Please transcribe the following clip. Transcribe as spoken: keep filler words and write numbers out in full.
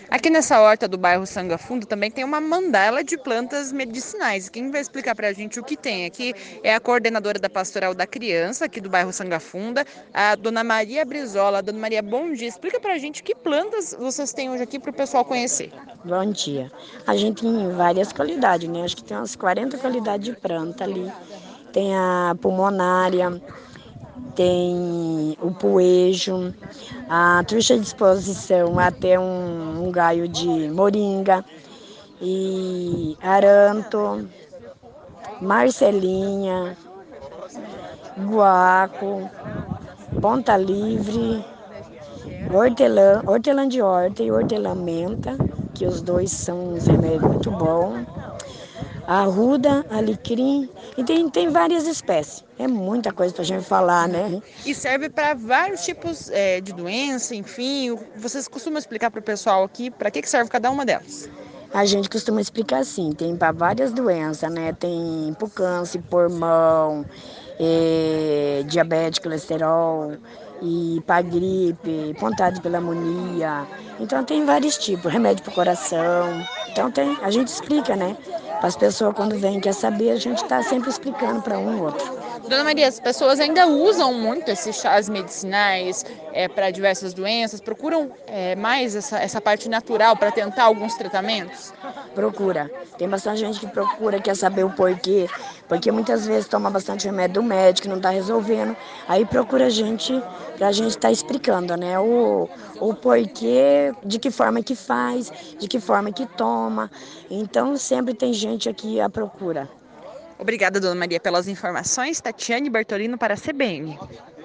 Aqui nessa horta do bairro Sangafundo também tem uma mandala de plantas medicinais. Quem vai explicar para a gente o que tem aqui é a coordenadora da Pastoral da Criança, aqui do bairro Sangafunda, a dona Maria Brizola. Dona Maria, bom dia. Explica para a gente que plantas vocês têm hoje aqui para o pessoal conhecer. Bom dia. A gente tem várias qualidades, né? Acho que tem umas quarenta qualidades de planta ali. Tem a pulmonária, tem o poejo, a truxa de exposição, até um, um galho de moringa, e aranto, marcelinha, guaco, ponta livre, hortelã, hortelã de horta e hortelã menta, que os dois são uns remédios muito bons. Arruda, alecrim, e tem, tem várias espécies. É muita coisa pra gente falar, né? E serve para vários tipos é, de doença, enfim. Vocês costumam explicar para o pessoal aqui para que que serve cada uma delas? A gente costuma explicar assim, tem para várias doenças, né? Tem por câncer, pulmão, eh, diabetes, colesterol, e para gripe, pontada de pneumonia. Então tem vários tipos, remédio para o coração. Então tem, a gente explica, né? Para as pessoas quando vêm quer saber, a gente está sempre explicando para um ou outro. Dona Maria, as pessoas ainda usam muito esses chás medicinais é, para diversas doenças, procuram é, mais essa, essa parte natural para tentar alguns tratamentos? Procura. Tem bastante gente que procura, quer saber o porquê, porque muitas vezes toma bastante remédio do médico, não está resolvendo. Aí procura a gente, para a gente estar tá explicando, né? O, o porquê, de que forma que faz, de que forma que toma. Então sempre tem gente aqui à procura. Obrigada, Dona Maria, pelas informações. Tatiane Bertolino para a C B N.